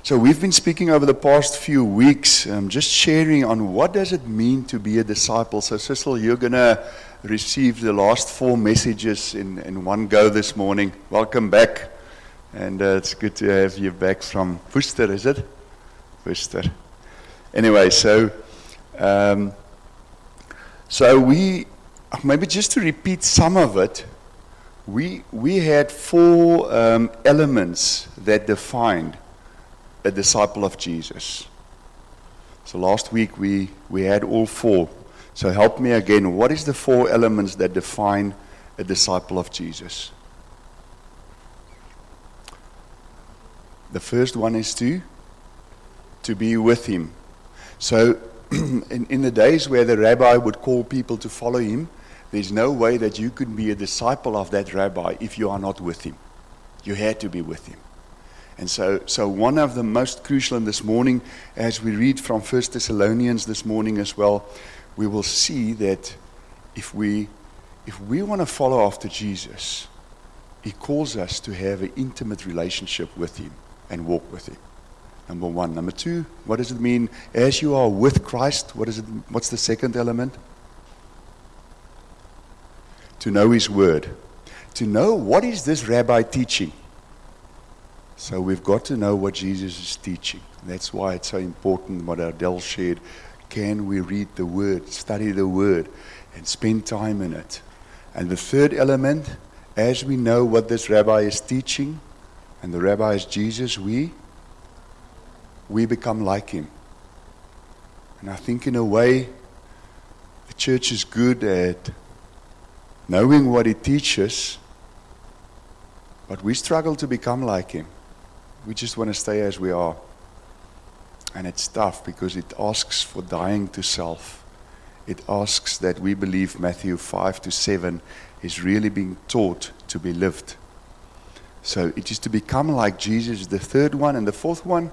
So we've been speaking over the past few weeks, just sharing on what does it mean to be a disciple. So Cecil, you're going to receive the last 4 messages in one go this morning. Welcome back. And it's good to have you back from Worcester, is it? Worcester. Anyway, so we, maybe just to repeat some of it, we had 4 elements that defined a disciple of Jesus. So last week we had all 4. So help me again. What is the 4 elements that define a disciple of Jesus? The first one is to be with him. So in the days where the rabbi would call people to follow him, there's no way that you could be a disciple of that rabbi if you are not with him. You had to be with him. And so one of the most crucial in this morning, as we read from 1 Thessalonians this morning as well, we will see that if we want to follow after Jesus, he calls us to have an intimate relationship with him and walk with him. Number 1. Number 2, what does it mean as you are with Christ? What's the second element? To know his word. To know what is this rabbi teaching. So we've got to know what Jesus is teaching. That's why it's so important what Ardell shared. Can we read the word, study the word, and spend time in it? And the third element, as we know what this rabbi is teaching, and the rabbi is Jesus, we become like him. And I think in a way, the church is good at knowing what he teaches, but we struggle to become like him. We just want to stay as we are. And it's tough because it asks for dying to self. It asks that we believe Matthew 5-7 is really being taught to be lived. So it is to become like Jesus. The third one, and the fourth one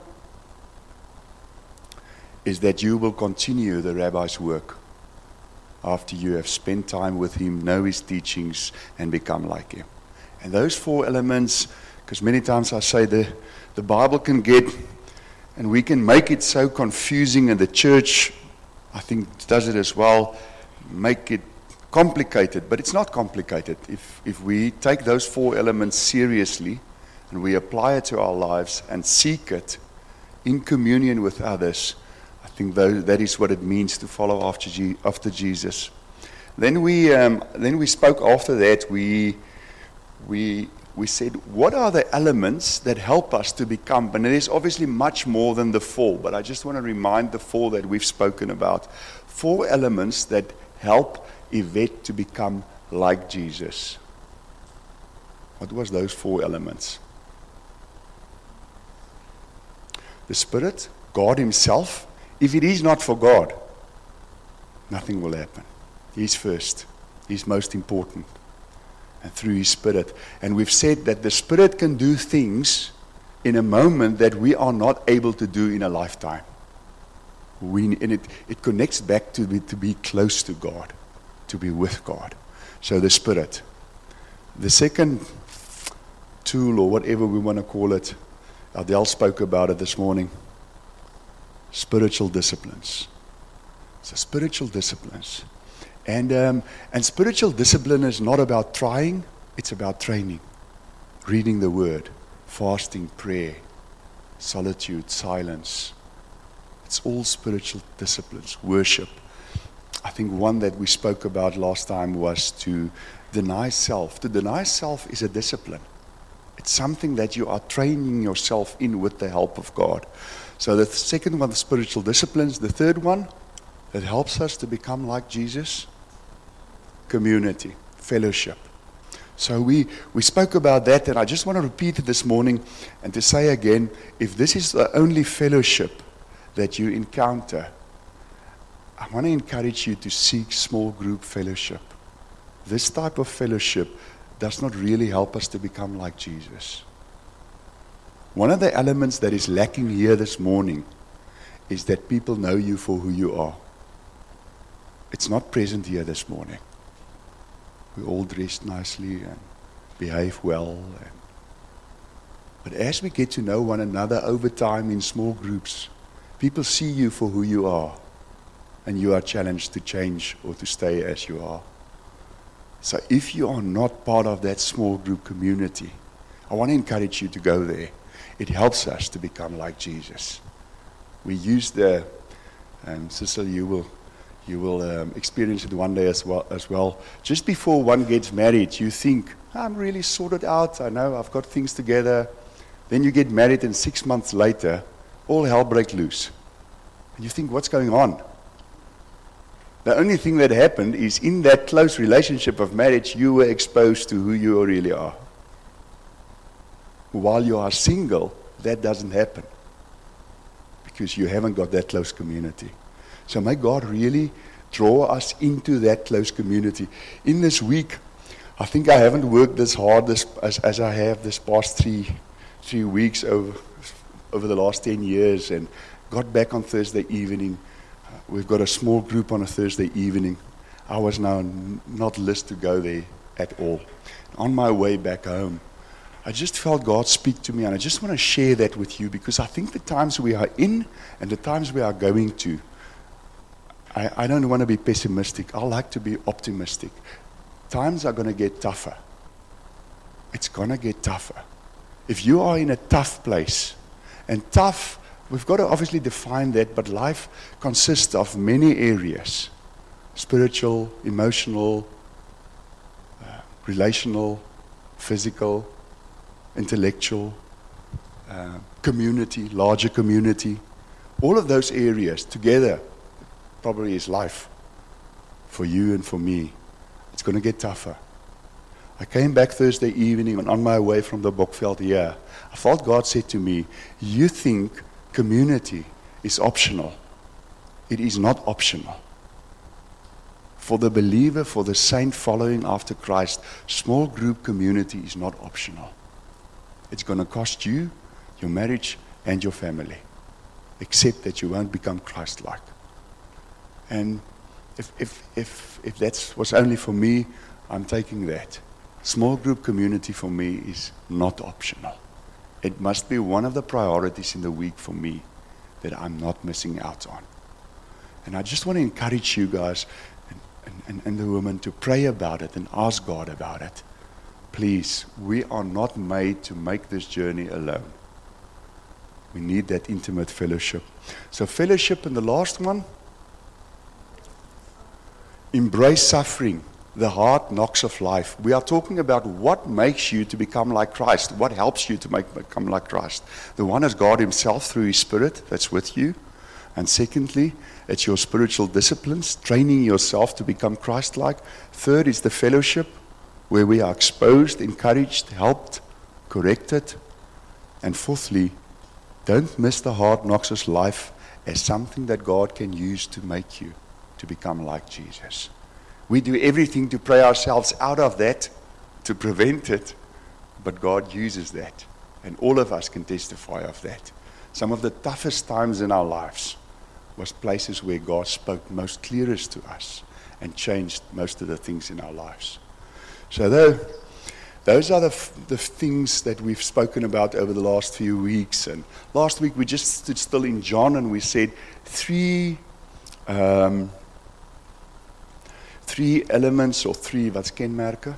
is that you will continue the rabbi's work after you have spent time with him, know his teachings, and become like him. And those 4 elements, because many times I say the Bible can get, and we can make it so confusing, and the church, I think, does it as well, make it complicated, but it's not complicated. If we take those 4 elements seriously, and we apply it to our lives, and seek it in communion with others, I think that is what it means to follow after Jesus. Then we spoke after that, we said, what are the elements that help us to become? And it is obviously much more than the 4, but I just want to remind the 4 that we've spoken about. 4 elements that help Yvette to become like Jesus. What was those 4 elements? The Spirit, God himself. If it is not for God, nothing will happen. He's first. He's most important. And through his Spirit. And we've said that the Spirit can do things in a moment that we are not able to do in a lifetime. And it connects back to be close to God, to be with God. So the Spirit. The second tool, or whatever we want to call it, Adele spoke about it this morning. Spiritual disciplines. So spiritual disciplines. And spiritual discipline is not about trying, it's about training. Reading the Word, fasting, prayer, solitude, silence. It's all spiritual disciplines, worship. I think one that we spoke about last time was to deny self. To deny self is a discipline. It's something that you are training yourself in with the help of God. So the second one, the spiritual disciplines. The third one that helps us to become like Jesus, community, fellowship. So we spoke about that, and I just want to repeat it this morning and to say again, if this is the only fellowship that you encounter, I want to encourage you to seek small group fellowship. This type of fellowship does not really help us to become like Jesus. One of the elements that is lacking here this morning is that people know you for who you are. It's not present here this morning. We all dressed nicely and behave well. But as we get to know one another over time in small groups, people see you for who you are, and you are challenged to change or to stay as you are. So if you are not part of that small group community, I want to encourage you to go there. It helps us to become like Jesus. We use the, Cecil, you will experience it one day as well. Just before one gets married, you think, I'm really sorted out. I know I've got things together. Then you get married, and 6 months later, all hell breaks loose. And you think, what's going on? The only thing that happened is in that close relationship of marriage, you were exposed to who you really are. While you are single, that doesn't happen because you haven't got that close community. So may God really draw us into that close community. In this week, I think I haven't worked this hard as I have this past three weeks over the last 10 years, and got back on Thursday evening. We've got a small group on a Thursday evening. I was now not list to go there at all. On my way back home, I just felt God speak to me, and I just want to share that with you because I think the times we are in and the times we are going to, I don't want to be pessimistic. I like to be optimistic. Times are going to get tougher. It's going to get tougher. If you are in a tough place, and tough, we've got to obviously define that, but life consists of many areas: spiritual, emotional, relational, physical, intellectual, community, larger community. All of those areas together probably is life for you and for me. It's going to get tougher. I came back Thursday evening, and on my way from the Bokveld here, I felt God said to me, you think community is optional. It is not optional. For the believer, for the saint following after Christ, small group community is not optional. It's going to cost you, your marriage, and your family, except that you won't become Christ-like. And if that was only for me, I'm taking that. Small group community for me is not optional. It must be one of the priorities in the week for me that I'm not missing out on. And I just want to encourage you guys and the women to pray about it and ask God about it. Please, we are not made to make this journey alone. We need that intimate fellowship. So fellowship, and the last one, embrace suffering, the hard knocks of life. We are talking about what makes you to become like Christ, what helps you to become like Christ. The one is God himself through his Spirit that's with you. And secondly, it's your spiritual disciplines, training yourself to become Christ-like. Third is the fellowship, where we are exposed, encouraged, helped, corrected. And fourthly, don't miss the hard knocks of life as something that God can use to make you to become like Jesus. We do everything to pray ourselves out of that, to prevent it, but God uses that. And all of us can testify of that. Some of the toughest times in our lives was places where God spoke most clearest to us and changed most of the things in our lives. So those are the things that we've spoken about over the last few weeks. And last week we just stood still in John and we said three elements or three kenmerke.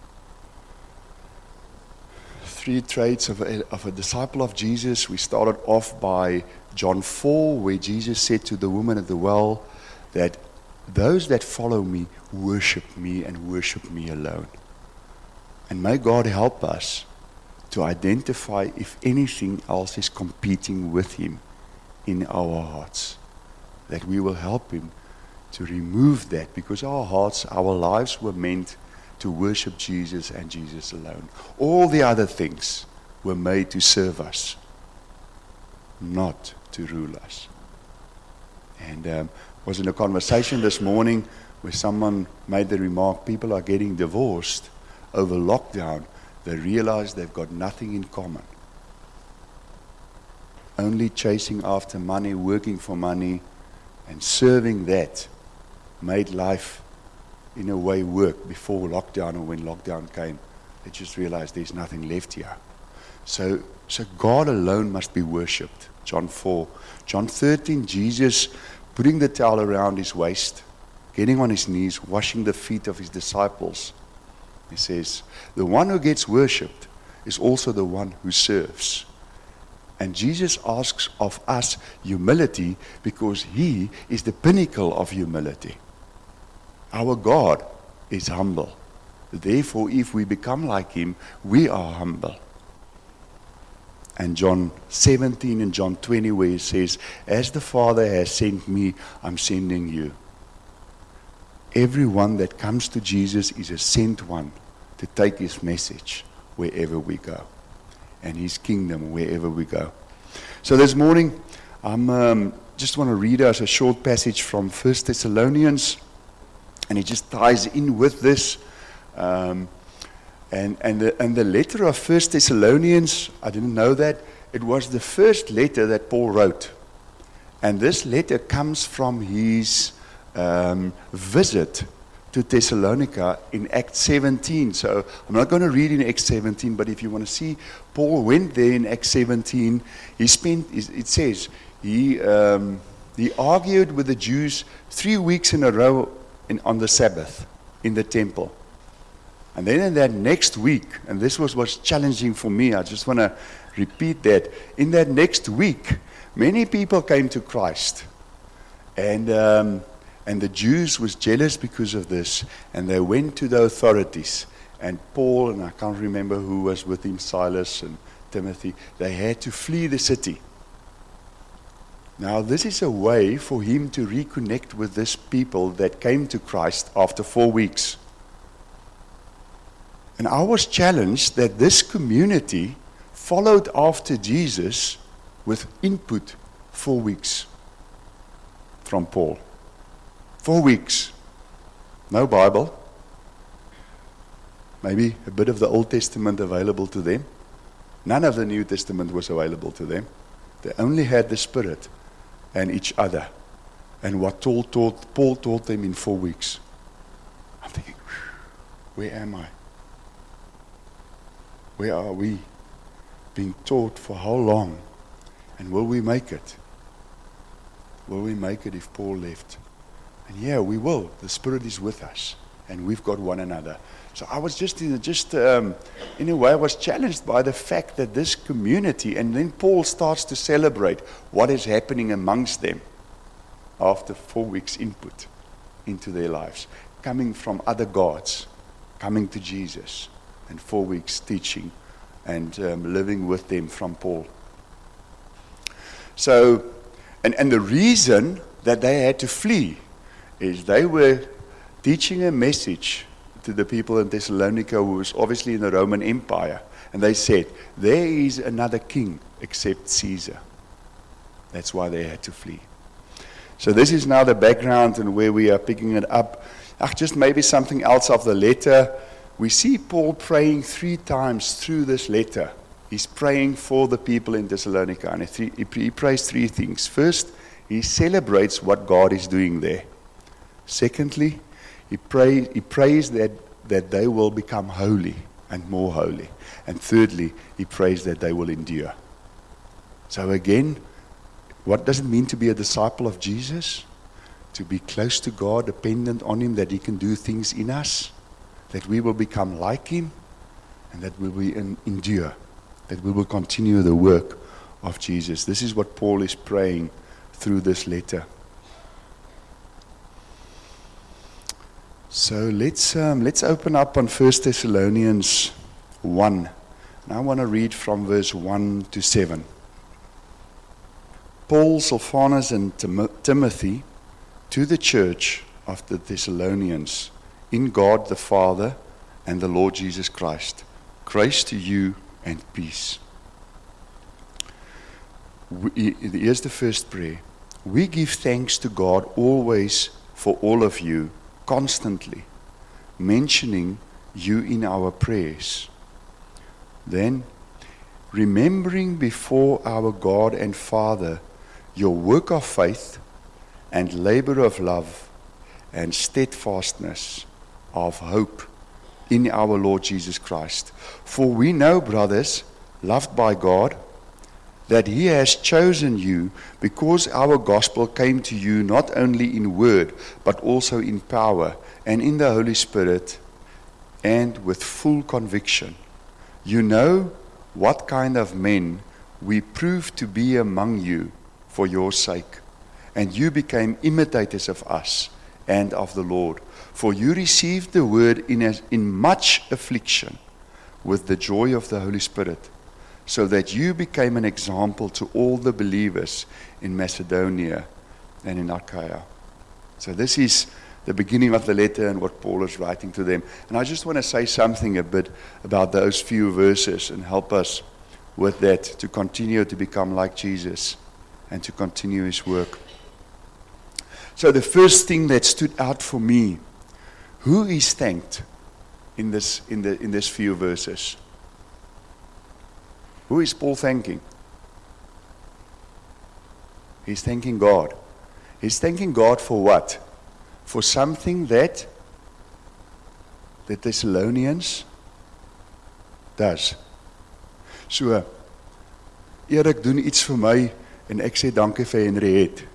Three traits of a disciple of Jesus. We started off by John 4, where Jesus said to the woman at the well that those that follow me worship me and worship me alone. And may God help us to identify if anything else is competing with him in our hearts. That we will help him to remove that, because our hearts, our lives were meant to worship Jesus and Jesus alone. All the other things were made to serve us, not to rule us. And was in a conversation this morning where someone made the remark, people are getting divorced over lockdown. They realize they've got nothing in common. Only chasing after money, working for money, and serving that made life in a way work before lockdown, or when lockdown came. They just realized there's nothing left here. So God alone must be worshipped. John 4. John 13, Jesus putting the towel around his waist, getting on his knees, washing the feet of his disciples. He says, the one who gets worshipped is also the one who serves. And Jesus asks of us humility because he is the pinnacle of humility. Our God is humble. Therefore, if we become like him, we are humble. And John 17 and John 20 where he says, as the Father has sent me, I'm sending you. Everyone that comes to Jesus is a sent one to take his message wherever we go, and his kingdom wherever we go. So this morning, I'm just want to read us a short passage from 1 Thessalonians, and it just ties in with this. And the letter of 1 Thessalonians, I didn't know that, it was the first letter that Paul wrote. And this letter comes from his visit to Thessalonica in Acts 17. So I'm not going to read in Acts 17, but if you want to see, Paul went there in Acts 17. It says, he argued with the Jews 3 weeks in a row on the Sabbath in the temple. And then in that next week, and this was challenging for me, I just want to repeat that. In that next week, many people came to Christ. And the Jews was jealous because of this, and they went to the authorities. And Paul, and I can't remember who was with him, Silas and Timothy, they had to flee the city. Now, this is a way for him to reconnect with this people that came to Christ after 4 weeks. And I was challenged that this community followed after Jesus with input 4 weeks from Paul. 4 weeks. No Bible. Maybe a bit of the Old Testament available to them. None of the New Testament was available to them. They only had the Spirit and each other. And what Paul taught them in 4 weeks. I'm thinking, where am I? Where are we being taught for how long? And will we make it? Will we make it if Paul left? And yeah, we will. The Spirit is with us. And we've got one another. So I was in a way, I was challenged by the fact that this community, and then Paul starts to celebrate what is happening amongst them after 4 weeks input into their lives, coming from other gods, coming to Jesus, and 4 weeks teaching and living with them from Paul. So, and the reason that they had to flee is they were teaching a message to the people in Thessalonica who was obviously in the Roman Empire. And they said, there is another king except Caesar. That's why they had to flee. So this is now the background and where we are picking it up. Just maybe something else of the letter. We see Paul praying 3 times through this letter. He's praying for the people in Thessalonica. And he prays 3 things. First, he celebrates what God is doing there. Secondly, he prays that they will become holy and more holy. And thirdly, he prays that they will endure. So again, what does it mean to be a disciple of Jesus? To be close to God, dependent on him, that he can do things in us, that we will become like him, and that we will endure, that we will continue the work of Jesus. This is what Paul is praying through this letter. So let's open up on 1 Thessalonians 1. And I want to read from verse 1 to 7. Paul, Silvanus, and Timothy, to the church of the Thessalonians, in God the Father and the Lord Jesus Christ. Grace to you and peace. Here's the first prayer. We give thanks to God always for all of you, constantly mentioning you in our prayers. Then, remembering before our God and Father your work of faith and labor of love and steadfastness of hope in our Lord Jesus Christ. For we know, brothers, loved by God, that He has chosen you because our gospel came to you not only in word, but also in power and in the Holy Spirit and with full conviction. You know what kind of men we proved to be among you for your sake, and you became imitators of us and of the Lord. For you received the word in much affliction with the joy of the Holy Spirit, so that you became an example to all the believers in Macedonia and in Achaia. So this is the beginning of the letter and what Paul is writing to them. And I just want to say something a bit about those few verses and help us with that to continue to become like Jesus and to continue His work. So the first thing that stood out for me, who is thanked in this few verses? Who is Paul thanking? He's thanking God. He's thanking God for what? For something that the Thessalonians does. So, Erik doen iets vir my en ek sê dankie vir Henriette.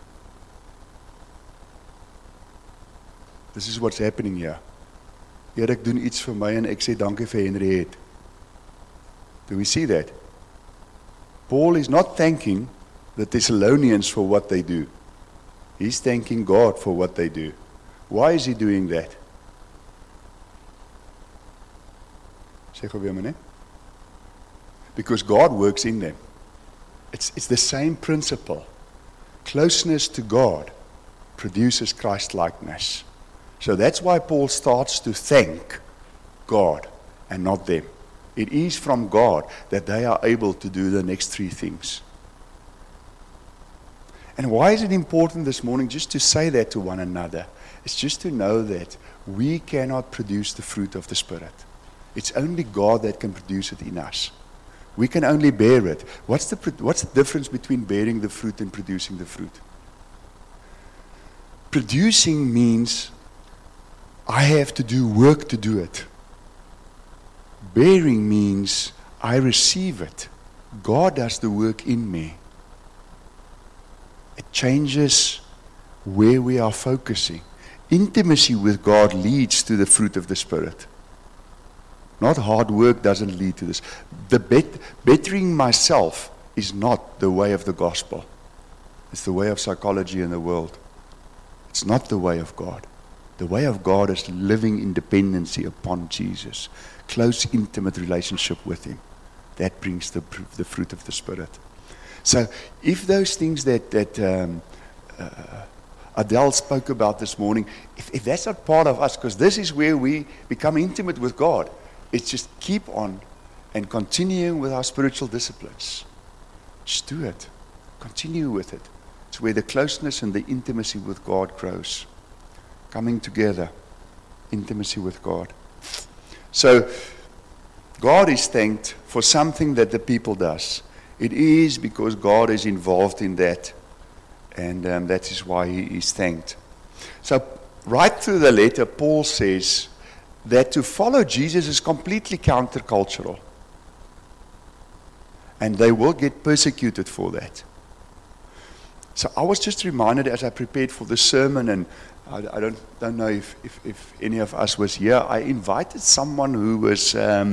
This is what's happening here. Erik doen iets vir my en ek sê dankie vir Henriette. Do we see that? Paul is not thanking the Thessalonians for what they do. He's thanking God for what they do. Why is he doing that? Sê gou weer, meneer. Because God works in them. It's the same principle. Closeness to God produces Christ-likeness. So that's why Paul starts to thank God and not them. It is from God that they are able to do the next three things. And why is it important this morning just to say that to one another? It's just to know that we cannot produce the fruit of the Spirit. It's only God that can produce it in us. We can only bear it. What's the difference between bearing the fruit and producing the fruit? Producing means I have to do work to do it. Bearing means I receive it. God does the work in me. It changes where we are focusing. Intimacy with God leads to the fruit of the Spirit. Not hard work doesn't lead to this. The bettering myself is not the way of the gospel. It's the way of psychology in the world. It's not the way of God. The way of God is living in dependency upon Jesus. Close, intimate relationship with Him. That brings the fruit of the Spirit. So, if those things that Adele spoke about this morning, if that's not part of us, because this is where we become intimate with God, it's just keep on and continuing with our spiritual disciplines. Just do it. Continue with it. It's where the closeness and the intimacy with God grows. Coming together. Intimacy with God. So, God is thanked for something that the people does. It is because God is involved in that. And that is why He is thanked. So, right through the letter, Paul says that to follow Jesus is completely countercultural. And they will get persecuted for that. So I was just reminded as I prepared for the sermon, and I don't know if any of us was here, I invited someone who was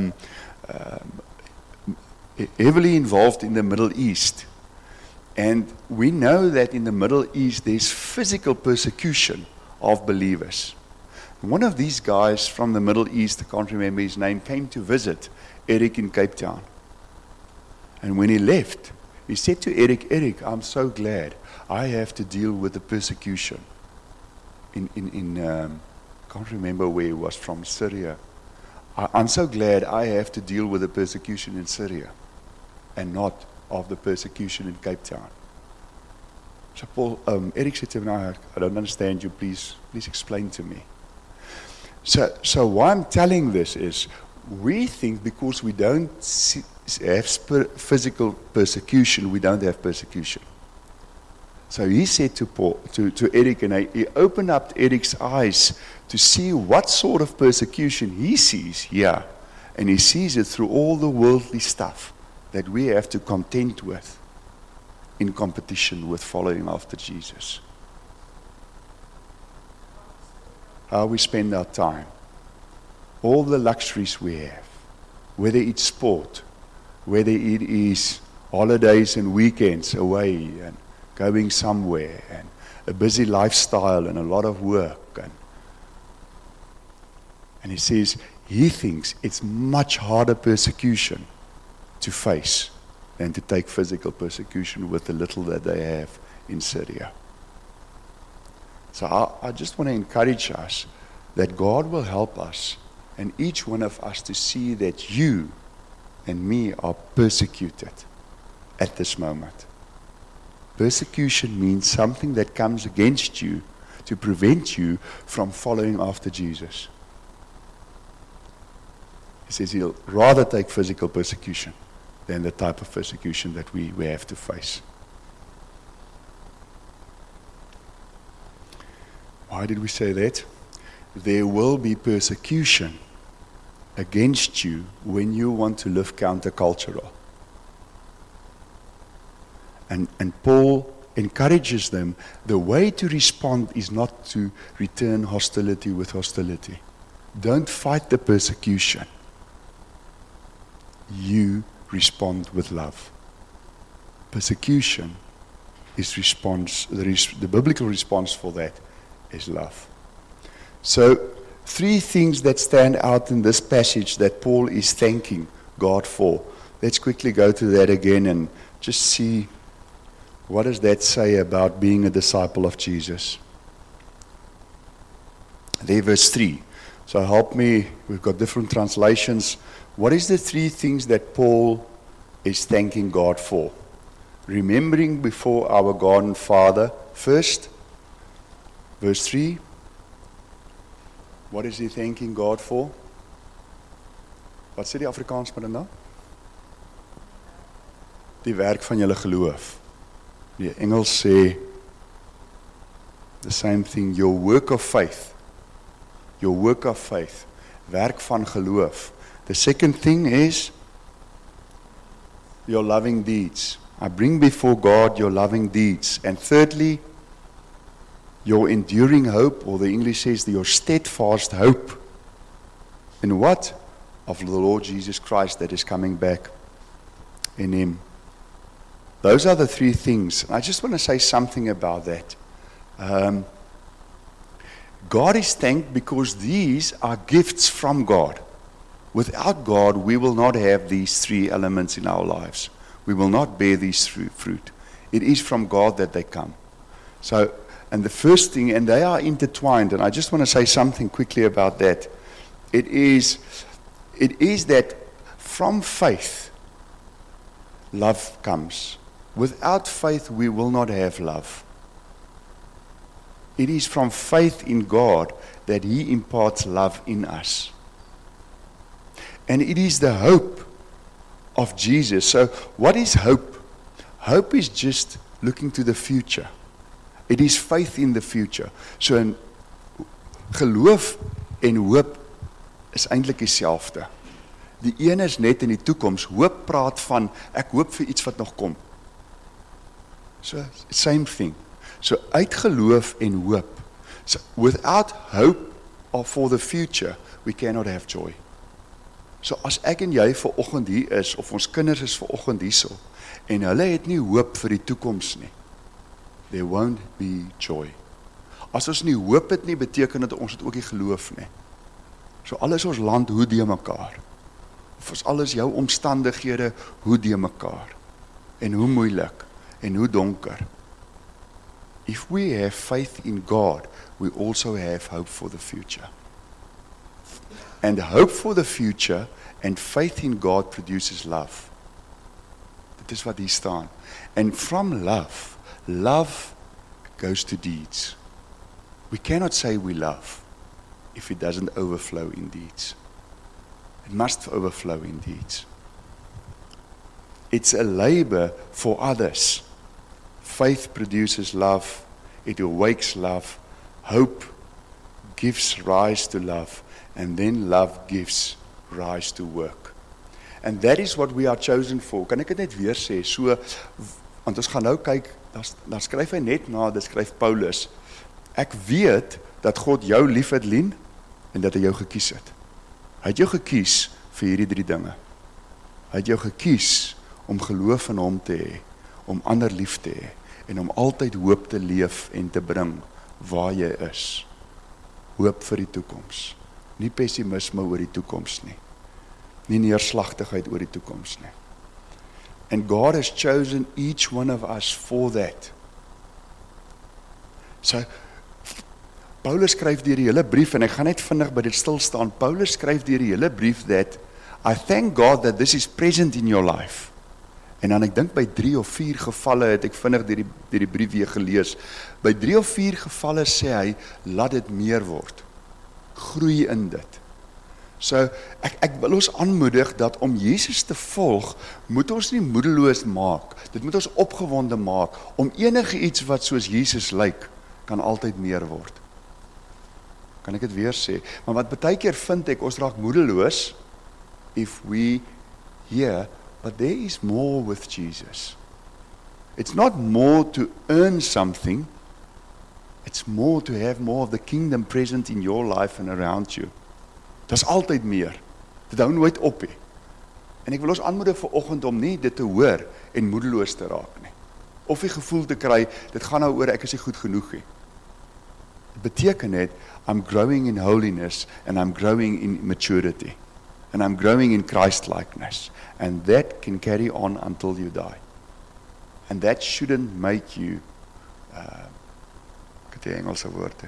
heavily involved in the Middle East. And we know that in the Middle East there's physical persecution of believers. One of these guys from the Middle East, I can't remember his name, came to visit Eric in Cape Town. And when he left, he said to Eric, I'm so glad I have to deal with the persecution in can't remember where he was from, Syria. I'm so glad I have to deal with the persecution in Syria and not of the persecution in Cape Town. So Paul, Eric said to him, I don't understand you, please explain to me. So why I'm telling this is, we think because we don't have physical persecution, we don't have persecution. So he said to Paul, to Eric, and he opened up Eric's eyes to see what sort of persecution he sees here. And he sees it through all the worldly stuff that we have to contend with in competition with following after Jesus. How we spend our time, all the luxuries we have, whether it's sport, whether it is holidays and weekends away and going somewhere, and a busy lifestyle and a lot of work. And he says he thinks it's much harder persecution to face than to take physical persecution with the little that they have in Syria. So I just want to encourage us that God will help us and each one of us to see that you and me are persecuted at this moment. Persecution means something that comes against you to prevent you from following after Jesus. He says he'll rather take physical persecution than the type of persecution that we have to face. Why did we say that? There will be persecution against you when you want to live countercultural. And Paul encourages them, the way to respond is not to return hostility with hostility. Don't fight the persecution. You respond with love. Persecution is response, the biblical response for that is love. So, 3 things that stand out in this passage that Paul is thanking God for. Let's quickly go to that again and just see what does that say about being a disciple of Jesus. There, verse 3. So help me, we've got different translations. What is the 3 things that Paul is thanking God for? Remembering before our God and Father first. Verse 3. What is he thanking God for? Wat sê die Afrikaans met dit nou? Die werk van julle geloof. Die Engels sê the same thing, your work of faith. Your work of faith. Werk van geloof. The second thing is your loving deeds. I bring before God your loving deeds. And thirdly, your enduring hope, or the English says your steadfast hope. In what? Of the Lord Jesus Christ that is coming back in him. Those are the 3 things. I just want to say something about that. God is thanked because these are gifts from God. Without God, we will not have these 3 elements in our lives. We will not bear these fruit. It is from God that they come. So, and the first thing, and they are intertwined, and I just want to say something quickly about that. It is that from faith, love comes. Without faith, we will not have love. It is from faith in God that he imparts love in us. And it is the hope of Jesus. So what is hope? Hope is just looking to the future. It is faith in the future. So in geloof en hoop is eintlik dieselfde. Die een is net in die toekoms. Hoop praat van ek hoop vir iets wat nog kom. So same thing. So uit geloof en hoop. So without hope for the future, we cannot have joy. So as ek en jy vanoggend hier is, of ons kinders is vanoggend hierso, en hulle het nie hoop vir die toekoms nie, there won't be joy. As ons nie hoop het nie, beteken dit ons het ook nie geloof nie. So alles ons land hoe die mekaar. Of ons alles jou omstandighede hoe die mekaar. En hoe moeilik, en hoe donker. If we have faith in God, we also have hope for the future. And hope for the future and faith in God produces love. Dit is wat hier staan. And from love, love goes to deeds. We cannot say we love if it doesn't overflow in deeds. It must overflow in deeds. It's a labor for others. Faith produces love. It awakes love. Hope gives rise to love. And then love gives rise to work. And that is what we are chosen for. Kan ek dit net weer sê? So, want ons gaan nou kyk, dan skryf hy net na, dit skryf Paulus. Ek weet dat God jou lief het, Lien, en dat hy jou gekies het. Hy het jou gekies vir hierdie 3 dinge. Hy het jou gekies om geloof in hom te hê, om ander lief te hê, en om altyd hoop te leef en te bring waar jy is. Hoop vir die toekoms. Nie pessimisme oor die toekoms nie. Nie neerslagtigheid oor die toekoms nie. And God has chosen each one of us for that. So, Paulus skryf deur die hele brief, en ek gaan net vinnig by dit stil staan. Paulus skryf deur die hele brief that I thank God that this is present in your life. En dan ek dink by 3 of 4 gevalle het ek vinnig deur die brief weer gelees. By 3 of 4 gevalle sê hy, laat dit meer word. Groei in dit. So, ek wil ons aanmoedig dat om Jesus te volg, moet ons nie moedeloos maak. Dit moet ons opgewonde maak. Om enige iets wat soos Jesus lyk, kan altyd meer word. Kan ek dit weer sê? Maar wat baie keer vind ek, ons raak moedeloos, if we hear, but there is more with Jesus. It's not more to earn something, it's more to have more of the kingdom present in your life and around you. Dis altyd meer. Dit hou nooit op nie. En ek wil ons aanmoedig vanoggend om nie dit te hoor en moedeloos te raak nie. Of die gevoel te kry, dit gaan nou oor ek is nie goed genoeg nie. Dit beteken net, I'm growing in holiness and I'm growing in maturity. And I'm growing in Christ-likeness. And that can carry on until you die. And that shouldn't make you, ek het die Engelse woorde,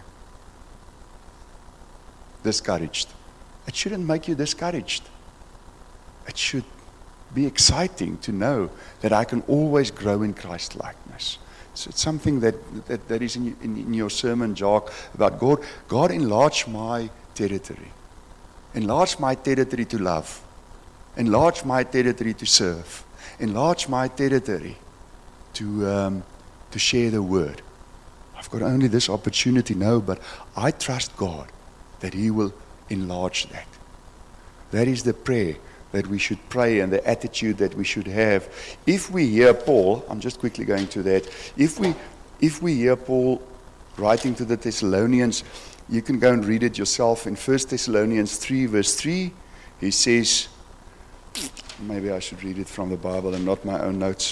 discouraged. It shouldn't make you discouraged. It should be exciting to know that I can always grow in Christ-likeness. So it's something that is in your sermon, Jacques, about God enlarge my territory. Enlarge my territory to love. Enlarge my territory to serve. Enlarge my territory to share the word. I've got only this opportunity now, but I trust God that He will enlarge that. That is the prayer that we should pray and the attitude that we should have. If we hear Paul, I'm just quickly going to that. If we hear Paul writing to the Thessalonians, you can go and read it yourself. In 1 Thessalonians 3 verse 3, he says, maybe I should read it from the Bible and not my own notes.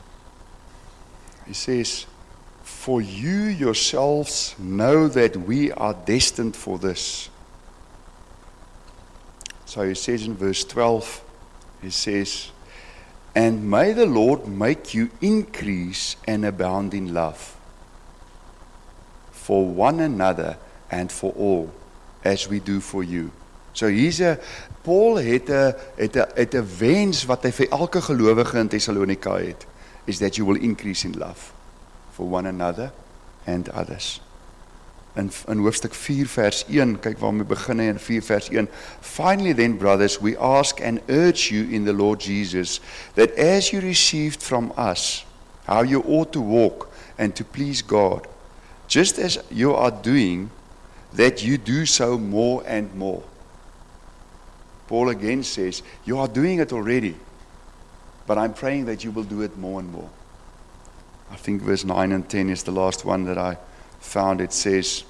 He says, for you yourselves know that we are destined for this. So he says in verse 12, he says, and may the Lord make you increase and abound in love for one another and for all, as we do for you. So Paul het 'n wens wat hy vir elke gelowige in Thessalonika het, is that you will increase in love for one another and others. In hoofstuk 4 vers 1, kyk waar we begin in 4 vers 1. Finally then, brothers, we ask and urge you in the Lord Jesus, that as you received from us, how you ought to walk and to please God, just as you are doing, that you do so more and more. Paul again says, you are doing it already, but I'm praying that you will do it more and more. I think verse 9 and 10 is the last one that I found. It says,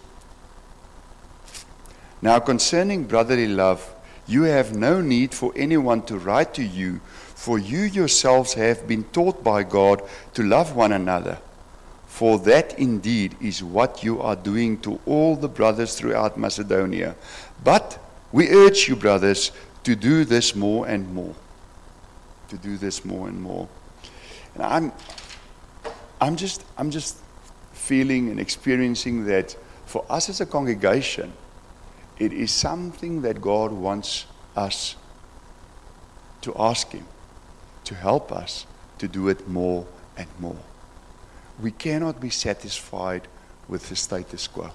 now concerning brotherly love, you have no need for anyone to write to you, for you yourselves have been taught by God to love one another. For that indeed is what you are doing to all the brothers throughout Macedonia. But we urge you, brothers, to do this more and more. To do this more and more. And I'm just feeling and experiencing that for us as a congregation, it is something that God wants us to ask Him, to help us to do it more and more. We cannot be satisfied with the status quo.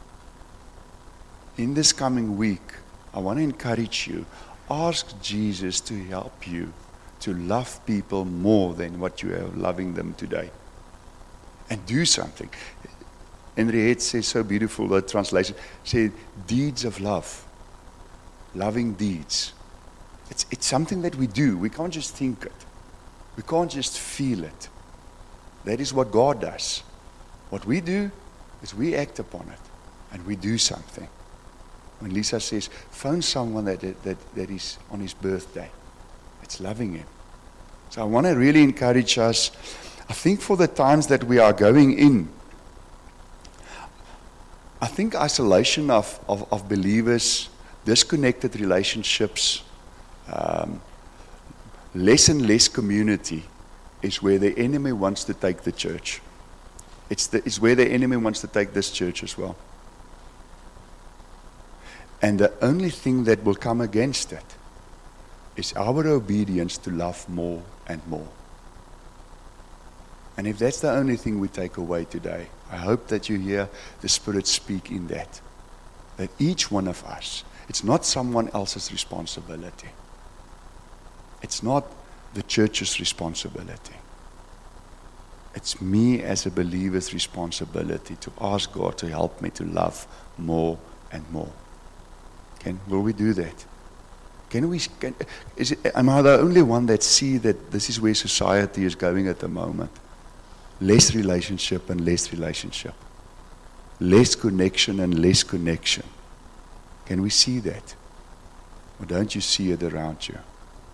In this coming week, I want to encourage you, ask Jesus to help you to love people more than what you are loving them today. And do something. Henriette says so beautiful, that translation, said, deeds of love. Loving deeds. It's something that we do. We can't just think it. We can't just feel it. That is what God does. What we do is we act upon it and we do something. When Lisa says, phone someone that is on his birthday, it's loving him. So I want to really encourage us. I think for the times that we are going in, I think isolation of believers, disconnected relationships, less and less community is where the enemy wants to take the church. It's where the enemy wants to take this church as well. And the only thing that will come against it is our obedience to love more and more. And if that's the only thing we take away today, I hope that you hear the Spirit speak in that. That each one of us, it's not someone else's responsibility. It's not the church's responsibility. It's me as a believer's responsibility to ask God to help me to love more and more. Will we do that? Am I the only one that see that this is where society is going at the moment? Less relationship and less relationship. Less connection and less connection. Can we see that? Or don't you see it around you?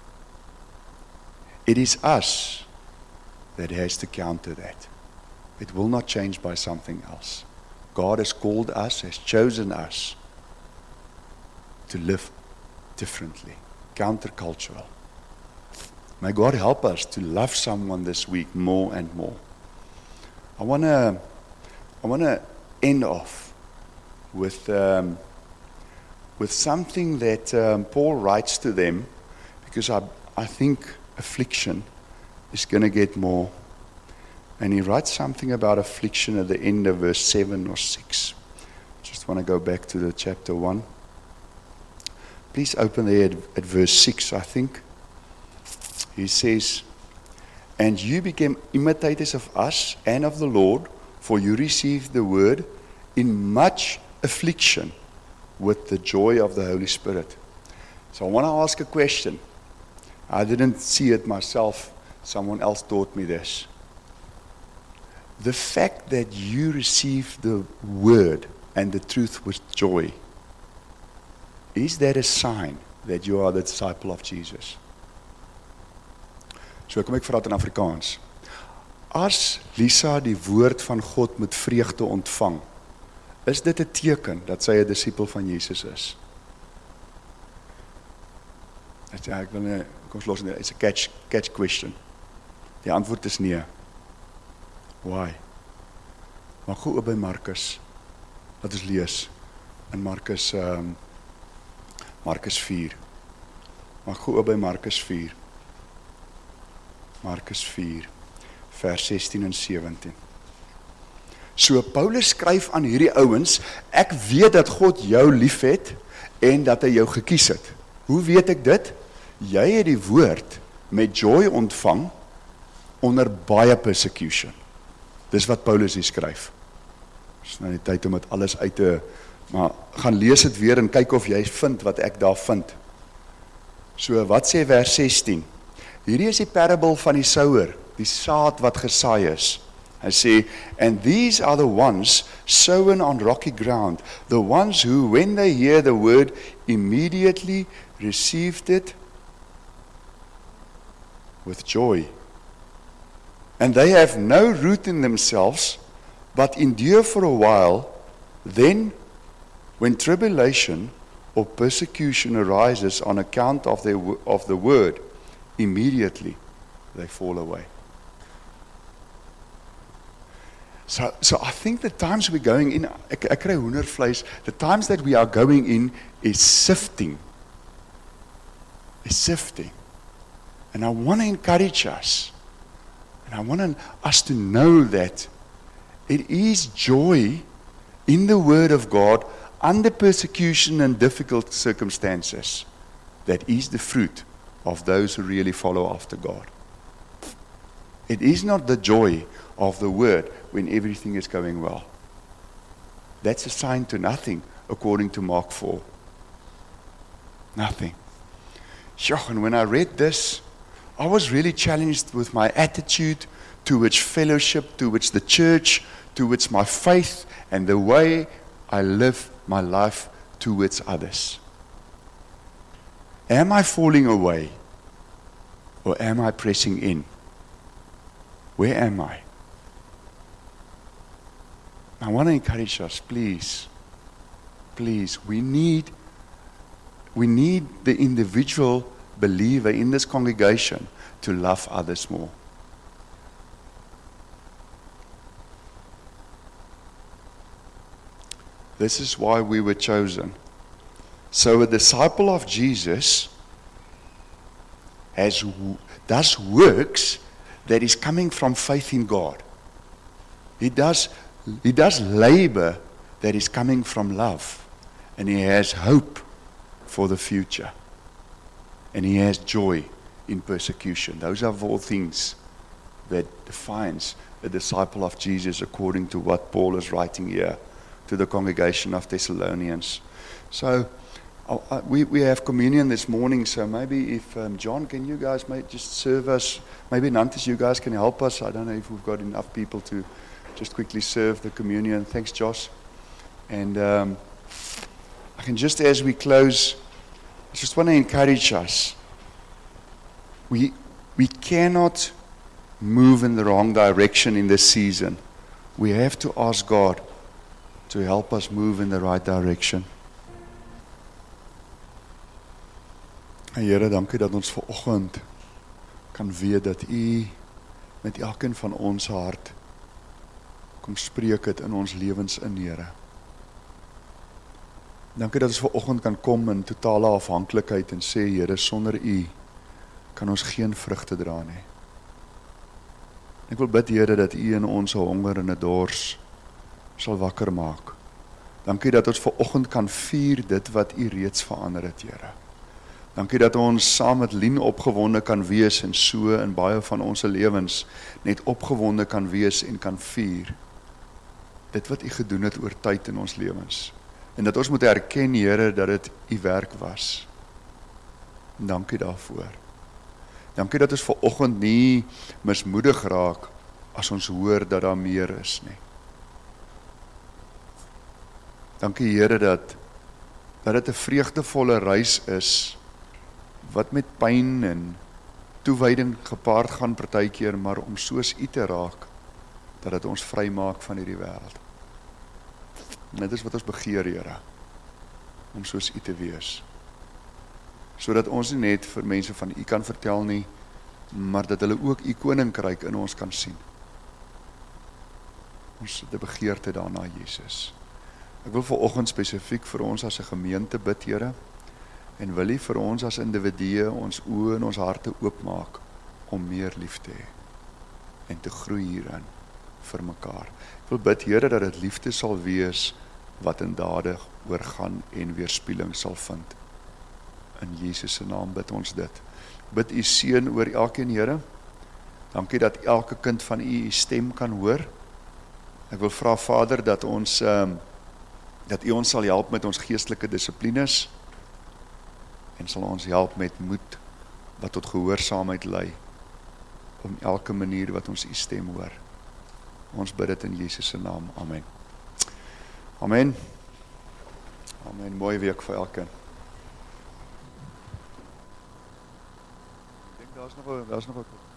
It is us that has to counter that. It will not change by something else. God has called us, has chosen us to live differently, countercultural. May God help us to love someone this week more and more. I want to end off with something that Paul writes to them, because I think affliction is going to get more. And he writes something about affliction at the end of verse 7 or 6. Just want to go back to the chapter 1. Please open there at verse 6, I think. He says, "And you became imitators of us and of the Lord, for you received the word in much affliction with the joy of the Holy Spirit." So I want to ask a question. I didn't see it myself. Someone else taught me this. The fact that you received the word and the truth with joy, is that a sign that you are the disciple of Jesus? So kom ek vra dit in Afrikaans. As Lisa die woord van God met vreugde ontvang, is dit 'n teken dat sy 'n disipel van Jesus is? Ek wil nie, kom ons los dit. It's a catch question. Die antwoord is nee. Why? Maar goed op by Markus. Laat ons lees in Markus 4. Maar goed op by Markus 4. Markus 4, vers 16 en 17. So Paulus skryf aan hierdie ouens, ek weet dat God jou liefhet en dat hy jou gekies het. Hoe weet ek dit? Jy het die woord met joy ontvang onder baie persecution. Dis wat Paulus hier skryf. Dis nou die tyd om dit alles uit te, maar gaan lees dit weer en kyk of jy vind wat ek daar vind. So wat sê vers 16? Hierdie is die parable van die sower, die saad wat gesaai is. Hy sê, "And these are the ones sown on rocky ground, the ones who, when they hear the word, immediately received it with joy. And they have no root in themselves, but endure for a while. Then, when tribulation or persecution arises on account of the word, immediately they fall away." So I think the times we're going in, ek kry hoendervleis, the times that we are going in is sifting. Is sifting. And I want to encourage us. And I want us to know that it is joy in the Word of God under persecution and difficult circumstances that is the fruit of those who really follow after God. It is not the joy of the Word when everything is going well. That's a sign to nothing, according to Mark 4. Nothing. And when I read this, I was really challenged with my attitude towards fellowship, towards the church, towards my faith, and the way I live my life towards others. Am I falling away? Or am I pressing in? Where am I? I want to encourage us, please, we need the individual believer in this congregation to love others more. This is why we were chosen. So a disciple of Jesus does works that is coming from faith in God. He does labor that is coming from love. And he has hope for the future. And he has joy in persecution. Those are all things that defines a disciple of Jesus according to what Paul is writing here to the congregation of Thessalonians. So we have communion this morning, so maybe if John, can you guys just serve us? Maybe Nantes, you guys can help us. I don't know if we've got enough people to just quickly serve the communion. Thanks, Josh. And I can just, as we close, I just want to encourage us. We cannot move in the wrong direction in this season. We have to ask God to help us move in the right direction. Here, dankie dat ons vanoggend kan weet dat U met elkeen van ons hart kom spreek het in ons lewens in, Here. Dankie dat ons vanoggend kan kom in totale afhanklikheid en sê, Here, sonder U kan ons geen vrugte dra nie. Ek wil bid, Here, dat U in ons honger en 'n dors sal wakker maak. Dankie dat ons vanoggend kan vier dit wat U reeds verander het, Here. Dankie dat ons saam met Lien opgewonde kan wees en so in baie van ons lewens net opgewonde kan wees en kan vier dit wat U gedoen het oor tyd in ons lewens. En dat ons moet erken, Here, dat dit U werk was. En dankie daarvoor. Dankie dat ons vanoggend nie mismoedig raak as ons hoor dat daar meer is nie. Dankie, Here, dat dit 'n vreugdevolle reis is wat met pyn en toewyding gepaard gaan partykeer, maar om soos U te raak, dat dit ons vrymaak van hierdie wêreld. Dit is wat ons begeer, Here, om soos U te wees. Sodat ons nie net vir mense van U kan vertel nie, maar dat hulle ook U koninkryk in ons kan sien. Ons het 'n begeerte daarna, Jesus. Ek wil vanoggend spesifiek vir ons as 'n gemeente bid, Here, en wil U vir ons as individue ons oë en ons harte oopmaak om meer lief te hê en te groei hierin vir mekaar. Ek wil bid, Here, dat dit liefde sal wees wat in dade oorgaan en weerspieëling sal vind. In Jesus se naam bid ons dit. Bid U seën oor elkeen, Here. Dankie dat elke kind van U stem kan hoor. Ek wil vra, Vader, dat U ons sal help met ons geestelike dissiplines en sal ons help met moed wat tot gehoorsaamheid lei om elke manier wat ons U stem hoor. Ons bid dit in Jesus se naam. Amen. Amen. Amen. Mooi week vir elkeen. Ek dink daar's nog 'n